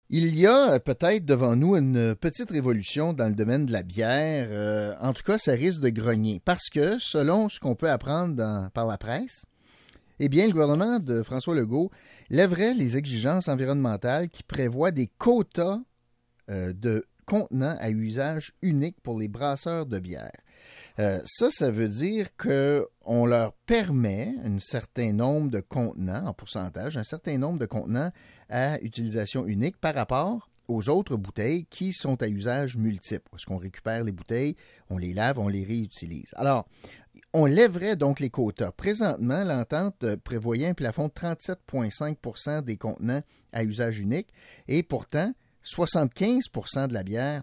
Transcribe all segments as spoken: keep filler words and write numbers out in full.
Il y a peut-être devant nous une petite révolution dans le domaine de la bière. Euh, en tout cas, ça risque de grogner parce que, selon ce qu'on peut apprendre dans, par la presse, eh bien, le gouvernement de François Legault lèverait les exigences environnementales qui prévoient des quotas euh, de contenants à usage unique pour les brasseurs de bière. Euh, ça, ça veut dire qu'on leur permet un certain nombre de contenants, en pourcentage, un certain nombre de contenants à utilisation unique par rapport aux autres bouteilles qui sont à usage multiple. Parce qu'on récupère les bouteilles, on les lave, on les réutilise. Alors, on lèverait donc les quotas. Présentement, l'entente prévoyait un plafond de trente-sept virgule cinq pour cent des contenants à usage unique et pourtant, soixante-quinze pour cent de la bière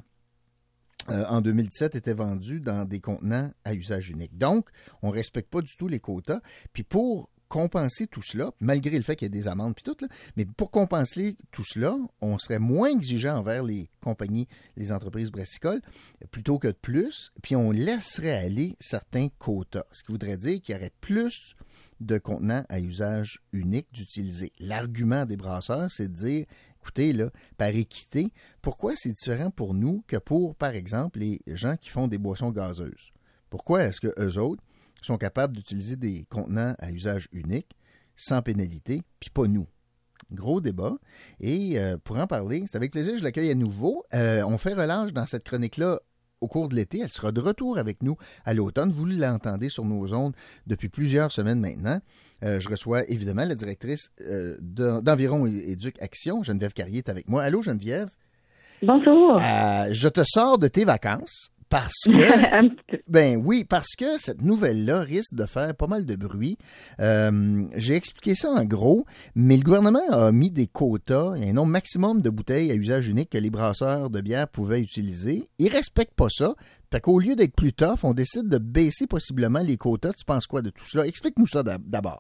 Euh, en deux mille dix-sept, était vendu dans des contenants à usage unique. Donc, on ne respecte pas du tout les quotas. Puis pour compenser tout cela, malgré le fait qu'il y ait des amendes puis tout, là, mais pour compenser tout cela, on serait moins exigeant envers les compagnies, les entreprises brassicoles, plutôt que de plus, puis on laisserait aller certains quotas. Ce qui voudrait dire qu'il y aurait plus de contenants à usage unique d'utiliser. L'argument des brasseurs, c'est de dire écoutez, là, par équité, pourquoi c'est différent pour nous que pour, par exemple, les gens qui font des boissons gazeuses? Pourquoi est-ce qu'eux autres sont capables d'utiliser des contenants à usage unique sans pénalité, puis pas nous? Gros débat. Et euh, pour en parler, c'est avec plaisir que je l'accueille à nouveau. Euh, on fait relâche dans cette chronique-là au cours de l'été. Elle sera de retour avec nous à l'automne. Vous l'entendez sur nos ondes depuis plusieurs semaines maintenant. Euh, je reçois évidemment la directrice euh, de, d'Environ Éduc Action, Geneviève Carrier, est avec moi. Allô, Geneviève? Bonjour. Euh, je te sors de tes vacances parce que, ben oui, parce que cette nouvelle-là risque de faire pas mal de bruit. Euh, j'ai expliqué ça en gros, mais le gouvernement a mis des quotas, il y a un nombre maximum de bouteilles à usage unique que les brasseurs de bière pouvaient utiliser. Ils respectent pas ça. Fait qu'au lieu d'être plus tough, on décide de baisser possiblement les quotas. Tu penses quoi de tout ça? Explique-nous ça d'abord.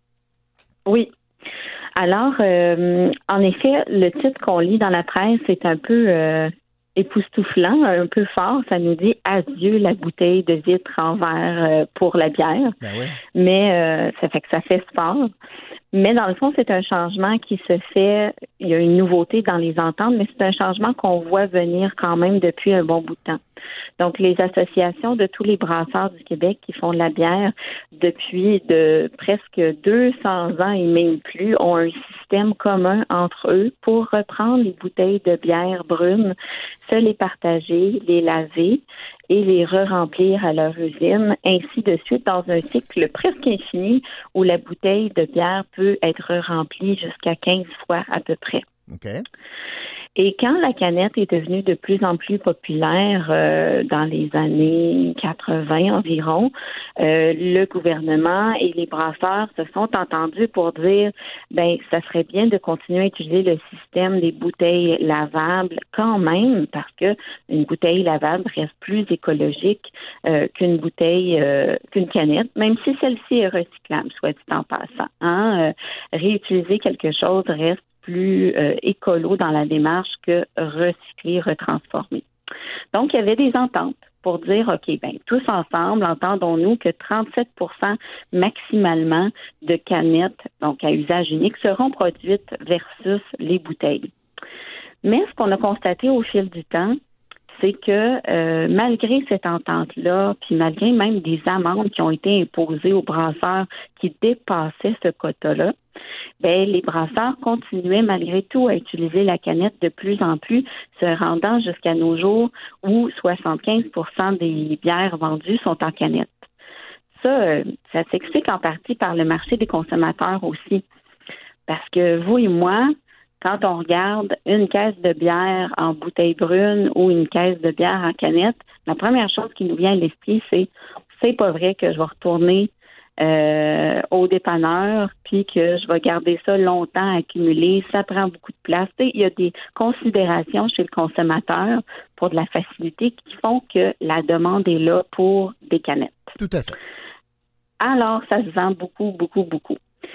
Oui. Alors, euh, en effet, le titre qu'on lit dans la presse est un peu euh, époustouflant, un peu fort. Ça nous dit « Adieu la bouteille de vitre en verre euh, pour la bière ben oui. ». Mais euh, ça fait que ça fait sport. Mais dans le fond, c'est un changement qui se fait, il y a une nouveauté dans les ententes, mais c'est un changement qu'on voit venir quand même depuis un bon bout de temps. Donc, les associations de tous les brasseurs du Québec qui font de la bière depuis de presque deux cents ans et même plus ont un système commun entre eux pour reprendre les bouteilles de bière brune, se les partager, les laver et les re-remplir à leur usine, ainsi de suite dans un cycle presque infini où la bouteille de bière peut être re-remplie jusqu'à quinze fois à peu près. OK. Et quand la canette est devenue de plus en plus populaire euh, dans les années quatre-vingts environ, euh, le gouvernement et les brasseurs se sont entendus pour dire ben ça serait bien de continuer à utiliser le système des bouteilles lavables quand même, parce que une bouteille lavable reste plus écologique euh, qu'une bouteille, euh, qu'une canette, même si celle-ci est recyclable, soit dit en passant. Hein? Euh, réutiliser quelque chose reste plus euh, écolo dans la démarche que recycler, retransformer. Donc, il y avait des ententes pour dire, OK, ben tous ensemble, entendons-nous que trente-sept pour cent maximalement de canettes, donc à usage unique, seront produites versus les bouteilles. Mais ce qu'on a constaté au fil du temps, c'est que euh, malgré cette entente-là, puis malgré même des amendes qui ont été imposées aux brasseurs qui dépassaient ce quota-là, ben les brasseurs continuaient malgré tout à utiliser la canette de plus en plus, se rendant jusqu'à nos jours où soixante-quinze pour cent des bières vendues sont en canette. Ça, euh, ça s'explique en partie par le marché des consommateurs aussi. Parce que vous et moi, quand on regarde une caisse de bière en bouteille brune ou une caisse de bière en canette, la première chose qui nous vient à l'esprit, c'est c'est pas vrai que je vais retourner euh, au dépanneur puis que je vais garder ça longtemps accumulé. Ça prend beaucoup de place. Il y a des considérations chez le consommateur pour de la facilité qui font que la demande est là pour des canettes. Tout à fait. Alors, ça se vend beaucoup, beaucoup, beaucoup.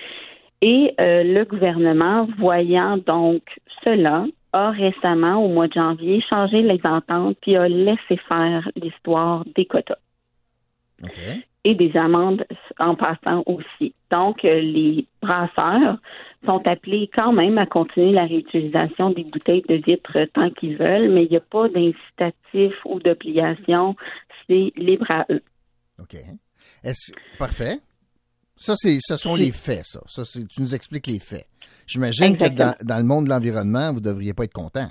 Et euh, le gouvernement, voyant donc cela, a récemment, au mois de janvier, changé les ententes puis a laissé faire l'histoire des quotas. Okay. et des amendes en passant aussi. Donc, les brasseurs sont appelés quand même à continuer la réutilisation des bouteilles de vitre tant qu'ils veulent, mais il n'y a pas d'incitatif ou d'obligation. C'est libre à eux. OK. Est-ce... Parfait. Ça, c'est, ce sont les faits, ça. ça c'est, tu nous expliques les faits. J'imagine Exactement. que dans, dans le monde de l'environnement, vous ne devriez pas être content.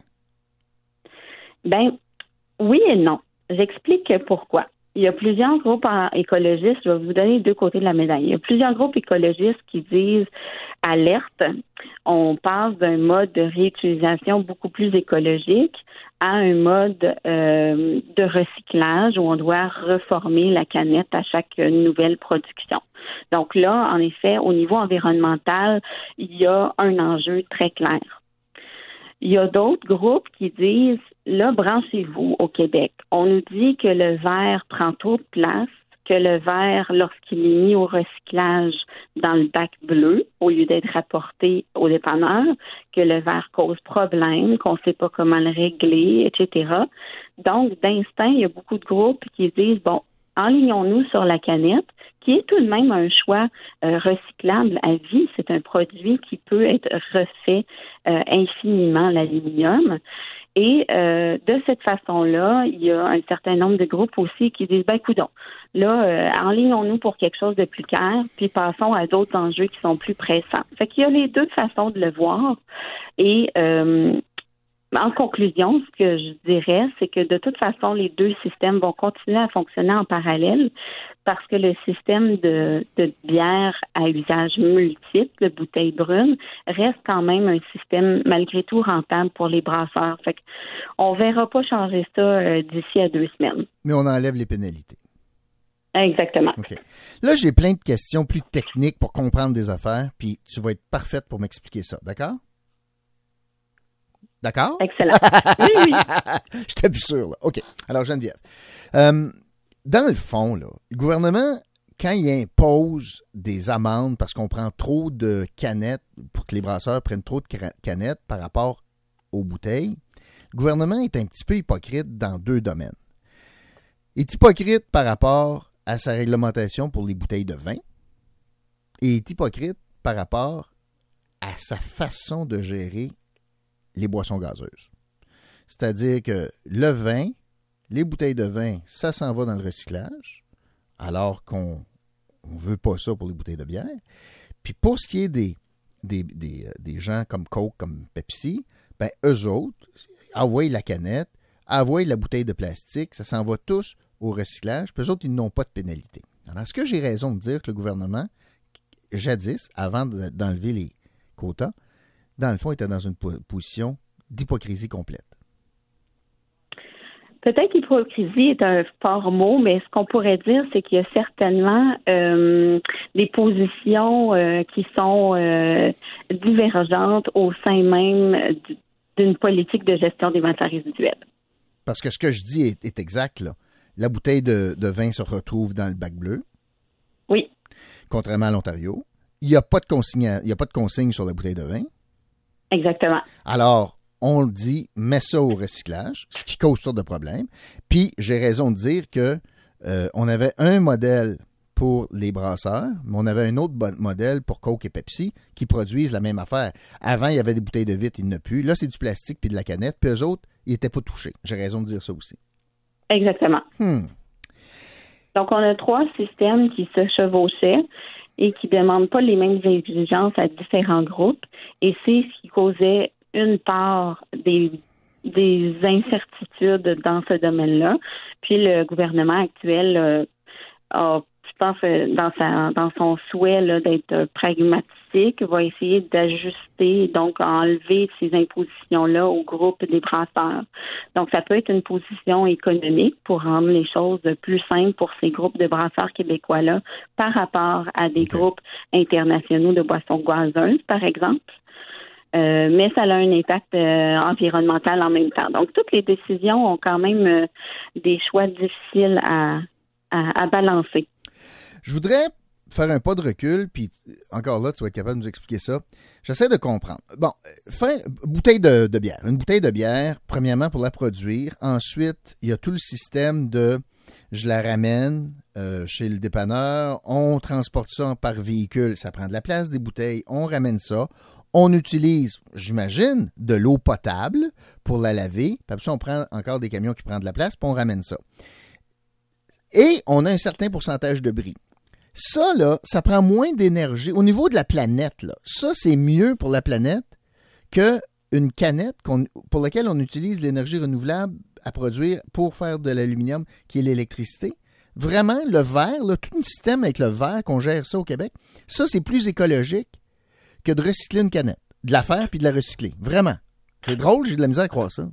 Ben, oui et non. J'explique pourquoi. Il y a plusieurs groupes écologistes, je vais vous donner deux côtés de la médaille. Il y a plusieurs groupes écologistes qui disent alerte, on passe d'un mode de réutilisation beaucoup plus écologique à un mode euh, de recyclage où on doit reformer la canette à chaque nouvelle production. Donc là, en effet, au niveau environnemental, il y a un enjeu très clair. Il y a d'autres groupes qui disent, là, branchez-vous au Québec. On nous dit que le verre prend trop de place, que le verre, lorsqu'il est mis au recyclage dans le bac bleu, au lieu d'être rapporté au dépanneur, que le verre cause problème, qu'on ne sait pas comment le régler, et cetera. Donc, d'instinct, il y a beaucoup de groupes qui disent, bon, enlignons-nous sur la canette, qui est tout de même un choix euh, recyclable à vie. C'est un produit qui peut être refait euh, infiniment, l'aluminium. Et euh, de cette façon-là, il y a un certain nombre de groupes aussi qui disent, ben coudonc, là, euh, enlignons-nous pour quelque chose de plus clair, puis passons à d'autres enjeux qui sont plus pressants. Fait qu'il y a les deux façons de le voir. Et euh, en conclusion, ce que je dirais, c'est que de toute façon, les deux systèmes vont continuer à fonctionner en parallèle parce que le système de, de bière à usage multiple, de bouteilles brunes, reste quand même un système malgré tout rentable pour les brasseurs. Fait qu'on ne verra pas changer ça euh, d'ici à deux semaines. Mais on enlève les pénalités. Exactement. OK. Là, j'ai plein de questions plus techniques pour comprendre des affaires, puis tu vas être parfaite pour m'expliquer ça, d'accord? D'accord? Excellent. Oui, oui. J'étais plus sûr, là. OK. Alors, Geneviève, euh, dans le fond, là, le gouvernement, quand il impose des amendes parce qu'on prend trop de canettes, pour que les brasseurs prennent trop de canettes par rapport aux bouteilles, le gouvernement est un petit peu hypocrite dans deux domaines. Il est hypocrite par rapport à sa réglementation pour les bouteilles de vin et il est hypocrite par rapport à sa façon de gérer les boissons gazeuses. C'est-à-dire que le vin, les bouteilles de vin, ça s'en va dans le recyclage, alors qu'on ne veut pas ça pour les bouteilles de bière. Puis pour ce qui est des, des, des, des gens comme Coke, comme Pepsi, ben eux autres, envoient la canette, envoient la bouteille de plastique, ça s'en va tous au recyclage, puis eux autres, ils n'ont pas de pénalité. Alors, est-ce que j'ai raison de dire que le gouvernement, jadis, avant d'enlever les quotas, dans le fond, était dans une position d'hypocrisie complète? Peut-être qu'hypocrisie est un fort mot, mais ce qu'on pourrait dire, c'est qu'il y a certainement euh, des positions euh, qui sont euh, divergentes au sein même d'une politique de gestion des matières résiduelles. Parce que ce que je dis est, est exact, là. La bouteille de, de vin se retrouve dans le bac bleu. Oui. Contrairement à l'Ontario. Il n'y a pas de consigne, il n'y a pas de consigne sur la bouteille de vin. Exactement. Alors, on dit, mets ça au recyclage, ce qui cause toutes sortes de problèmes. Puis, j'ai raison de dire que euh, on avait un modèle pour les brasseurs, mais on avait un autre modèle pour Coke et Pepsi qui produisent la même affaire. Avant, il y avait des bouteilles de vitre, il n'y en a plus. Là, c'est du plastique puis de la canette. Puis eux autres, ils n'étaient pas touchés. J'ai raison de dire ça aussi. Exactement. Hmm. Donc, on a trois systèmes qui se chevauchaient et qui ne demandent pas les mêmes exigences à différents groupes. Et c'est ce qui causait une part des, des incertitudes dans ce domaine-là. Puis le gouvernement actuel euh, a, je pense, dans, sa, dans son souhait là, d'être pragmatique, va essayer d'ajuster, donc enlever ces impositions-là au groupe des brasseurs. Donc, ça peut être une position économique pour rendre les choses plus simples pour ces groupes de brasseurs québécois-là par rapport à des okay. groupes internationaux de boissons gazeuses, par exemple. Euh, mais ça a un impact euh, environnemental en même temps. Donc, toutes les décisions ont quand même euh, des choix difficiles à, à, à balancer. Je voudrais faire un pas de recul, puis encore là, tu vas être capable de nous expliquer ça. J'essaie de comprendre. Bon, faire bouteille de, de bière. Une bouteille de bière, premièrement, pour la produire. Ensuite, il y a tout le système de je la ramène, euh, chez le dépanneur, on transporte ça par véhicule, ça prend de la place, des bouteilles, on ramène ça. On utilise, j'imagine, de l'eau potable pour la laver. Puis après ça, on prend encore des camions qui prennent de la place, puis on ramène ça. Et on a un certain pourcentage de bris. Ça, là, ça prend moins d'énergie. Au niveau de la planète, là, ça, c'est mieux pour la planète qu'une canette qu'on, pour laquelle on utilise l'énergie renouvelable à produire pour faire de l'aluminium, qui est l'électricité. Vraiment, le verre, là, tout un système avec le verre qu'on gère ça au Québec, ça, c'est plus écologique que de recycler une canette, de la faire puis de la recycler. Vraiment. C'est drôle, j'ai de la misère à croire ça.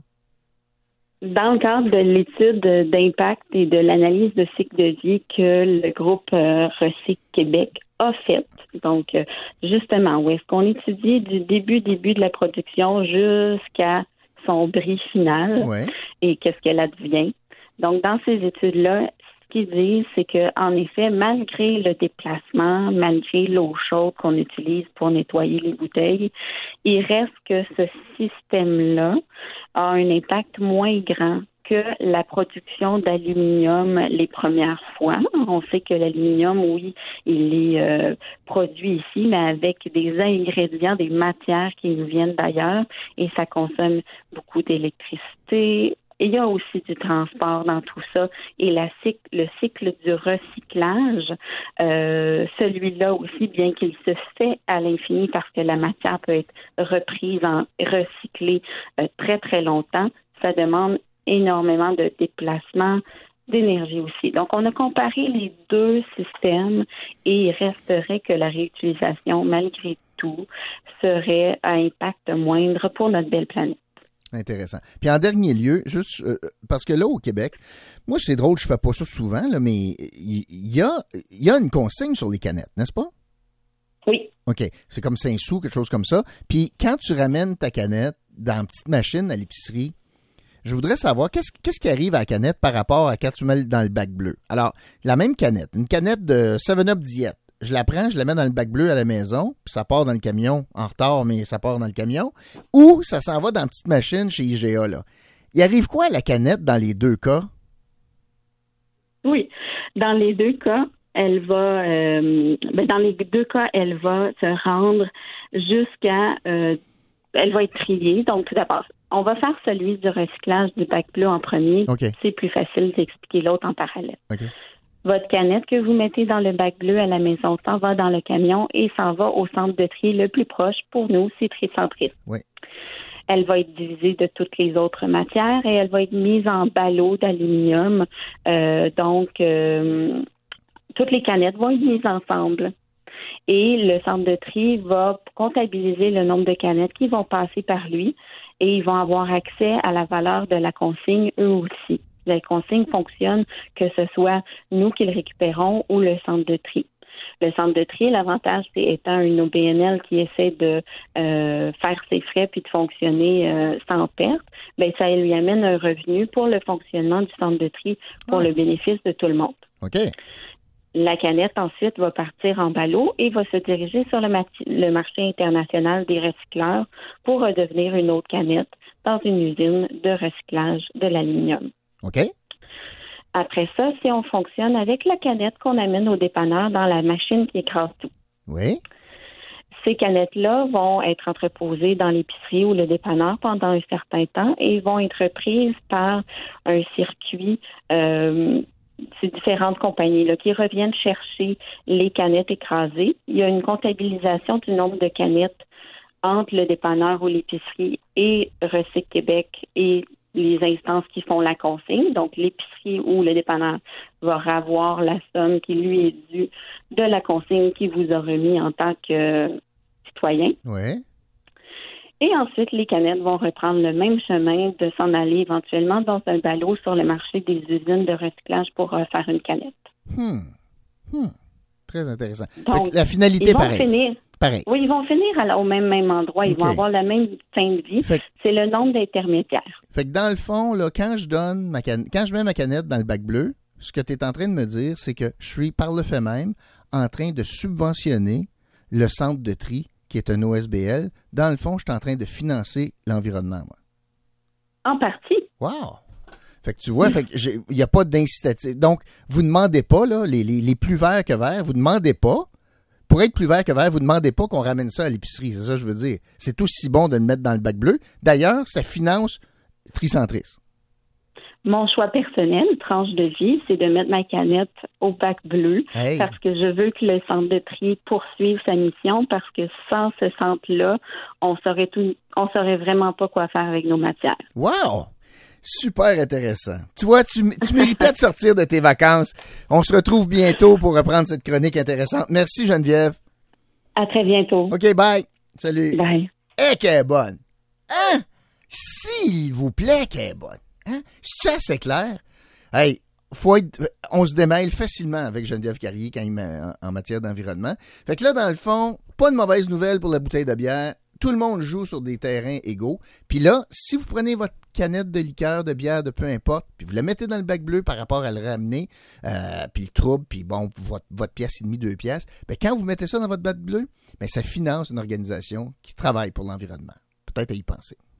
Dans le cadre de l'étude d'impact et de l'analyse de cycle de vie que le groupe euh, Recycle Québec a faite, donc euh, justement, où est-ce qu'on étudie du début, début de la production jusqu'à son bris final ouais. et qu'est-ce qu'elle advient. Donc, dans ces études-là, ce qu'ils disent, c'est qu'en effet, malgré le déplacement, malgré l'eau chaude qu'on utilise pour nettoyer les bouteilles, il reste que ce système-là a un impact moins grand que la production d'aluminium les premières fois. On sait que l'aluminium, oui, il est euh, produit ici, mais avec des ingrédients, des matières qui nous viennent d'ailleurs, et ça consomme beaucoup d'électricité. Il y a aussi du transport dans tout ça et la cycle, le cycle du recyclage, euh, celui-là aussi, bien qu'il se fait à l'infini parce que la matière peut être reprise, en recyclée euh, très, très longtemps, ça demande énormément de déplacement, d'énergie aussi. Donc, on a comparé les deux systèmes et il resterait que la réutilisation, malgré tout, serait à impact moindre pour notre belle planète. Intéressant. Puis en dernier lieu, juste euh, parce que là, au Québec, moi, c'est drôle, je fais pas ça souvent, là, mais il y, y, a, y a une consigne sur les canettes, n'est-ce pas? Oui. OK. C'est comme cinq sous, quelque chose comme ça. Puis quand tu ramènes ta canette dans une petite machine à l'épicerie, je voudrais savoir qu'est-ce, qu'est-ce qui arrive à la canette par rapport à quand tu mets dans le bac bleu. Alors, la même canette, une canette de seven up Diet. Je la prends, je la mets dans le bac bleu à la maison, puis ça part dans le camion, en retard, mais ça part dans le camion, ou ça s'en va dans une petite machine chez I G A, là. Il arrive quoi à la canette dans les deux cas? Oui, dans les deux cas, elle va, euh, ben dans les deux cas, elle va se rendre jusqu'à, euh, elle va être triée. Donc, tout d'abord, on va faire celui du recyclage du bac bleu en premier. Okay. C'est plus facile d'expliquer l'autre en parallèle. Okay. Votre canette que vous mettez dans le bac bleu à la maison s'en va dans le camion et s'en va au centre de tri le plus proche. Pour nous, c'est Tri-Centris. Oui. Elle va être divisée de toutes les autres matières et elle va être mise en ballot d'aluminium. Euh, donc, euh, toutes les canettes vont être mises ensemble. Et le centre de tri va comptabiliser le nombre de canettes qui vont passer par lui et ils vont avoir accès à la valeur de la consigne eux aussi. La consigne fonctionne que ce soit nous qui le récupérons ou le centre de tri. Le centre de tri, l'avantage, c'est étant une O B N L qui essaie de euh, faire ses frais puis de fonctionner euh, sans perte, bien, ça lui amène un revenu pour le fonctionnement du centre de tri pour ah. le bénéfice de tout le monde. OK. La canette, ensuite, va partir en ballot et va se diriger sur le, mati- le marché international des recycleurs pour redevenir une autre canette dans une usine de recyclage de l'aluminium. OK. Après ça, si on fonctionne avec la canette qu'on amène au dépanneur dans la machine qui écrase tout. Oui. Ces canettes-là vont être entreposées dans l'épicerie ou le dépanneur pendant un certain temps et vont être prises par un circuit, euh, c'est différentes compagnies là, qui reviennent chercher les canettes écrasées. Il y a une comptabilisation du nombre de canettes entre le dépanneur ou l'épicerie et Recycle Québec et les instances qui font la consigne. Donc, l'épicerie ou le dépanneur va avoir la somme qui lui est due de la consigne qu'il vous a remis en tant que euh, citoyen. Oui. Et ensuite, les canettes vont reprendre le même chemin de s'en aller éventuellement dans un ballot sur le marché des usines de recyclage pour euh, faire une canette. Hmm. Hmm. Très intéressant. Donc, la finalité, ils vont pareil. finir. Pareil. Oui, ils vont finir à la, au même, même endroit. Ils okay. vont avoir la même fin de vie. Fait, c'est le nombre d'intermédiaires. Fait que dans le fond, là, quand je donne ma can... quand je mets ma canette dans le bac bleu, ce que tu es en train de me dire, c'est que je suis, par le fait même, en train de subventionner le centre de tri, qui est un O S B L. Dans le fond, je suis en train de financer l'environnement, moi. En partie. Wow! Fait que tu vois, fait que il n'y a pas d'incitatif. Donc, vous ne demandez pas, là, les, les, les plus verts que verts, vous ne demandez pas, pour être plus vert que vert, vous ne demandez pas qu'on ramène ça à l'épicerie. C'est ça que je veux dire. C'est aussi bon de le mettre dans le bac bleu. D'ailleurs, ça finance Tricentris. Mon choix personnel, tranche de vie, c'est de mettre ma canette au bac bleu hey. Parce que je veux que le centre de tri poursuive sa mission parce que sans ce centre-là, on saurait tout, on saurait vraiment pas quoi faire avec nos matières. Wow! Super intéressant. Tu vois, tu, tu méritais de sortir de tes vacances. On se retrouve bientôt pour reprendre cette chronique intéressante. Merci Geneviève. À très bientôt. OK, bye. Salut. Bye. Eh, qu'elle est bonne. Hein? S'il vous plaît, qu'elle est bonne. Hein? C'est assez clair? Hey, faut être, on se démêle facilement avec Geneviève Carrier quand il met en, en matière d'environnement. Fait que là, dans le fond, pas de mauvaise nouvelle pour la bouteille de bière. Tout le monde joue sur des terrains égaux. Puis là, si vous prenez votre canette de liqueur, de bière, de peu importe, puis vous la mettez dans le bac bleu par rapport à le ramener, euh, puis le trouble, puis bon, votre, votre pièce et demie, deux pièces, bien, quand vous mettez ça dans votre bac bleu, bien, ça finance une organisation qui travaille pour l'environnement. Peut-être à y penser.